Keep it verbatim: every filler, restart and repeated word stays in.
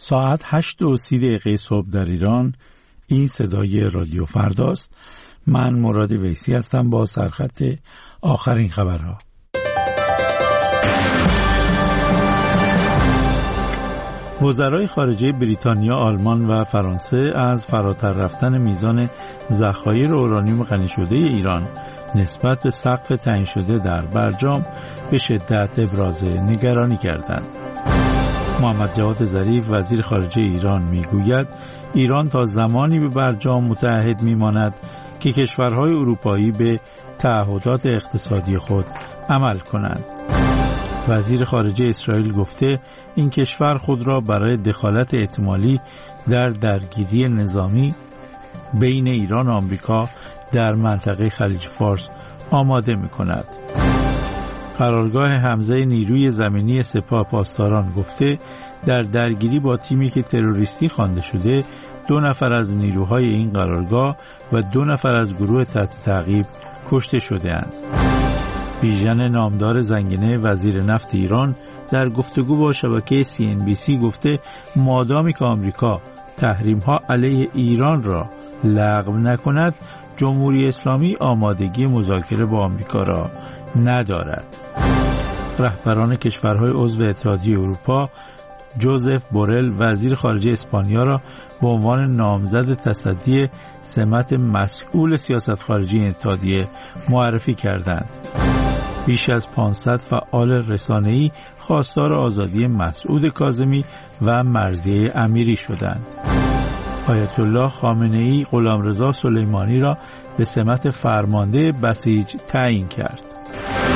ساعت هشت و سی دقیقه صبح در ایران. این صدای رادیو فرداست. من مراد ویسی هستم با سرخط آخرین خبرها. وزرای خارجه بریتانیا، آلمان و فرانسه از فراتر رفتن میزان ذخایر اورانیوم غنی شده ایران نسبت به سقف تعیین شده در برجام به شدت ابراز نگرانی کردند. محمد جواد ظریف وزیر خارجه ایران میگوید ایران تا زمانی به برجام متعهد میماند که کشورهای اروپایی به تعهدات اقتصادی خود عمل کنند. وزیر خارجه اسرائیل گفته این کشور خود را برای دخالت احتمالی در درگیری نظامی بین ایران و آمریکا در منطقه خلیج فارس آماده می‌کند. قرارگاه حمزه نیروی زمینی سپاه پاسداران گفته در درگیری با تیمی که تروریستی خوانده شده دو نفر از نیروهای این قرارگاه و دو نفر از گروه تحت تعقیب کشته شده‌اند. بیژن نامدار زنگنه وزیر نفت ایران در گفتگو با شبکه سی ان بی سی گفته مادامی که آمریکا تحریم‌ها علیه ایران را لغو نکند، جمهوری اسلامی آمادگی مذاکره با آمریکا را ندارد. رهبران کشورهای عضو اتحادیه اروپا جوزف بورل وزیر خارجه اسپانیا را به عنوان نامزد تصدی سمت مسئول سیاست خارجی اتحادیه معرفی کردند. بیش از پانصد فعال رسانه‌ای خواستار آزادی مسعود کاظمی و مرضیه امیری شدند. آیت الله خامنه‌ای غلامرضا سلیمانی را به سمت فرمانده بسیج تعیین کرد.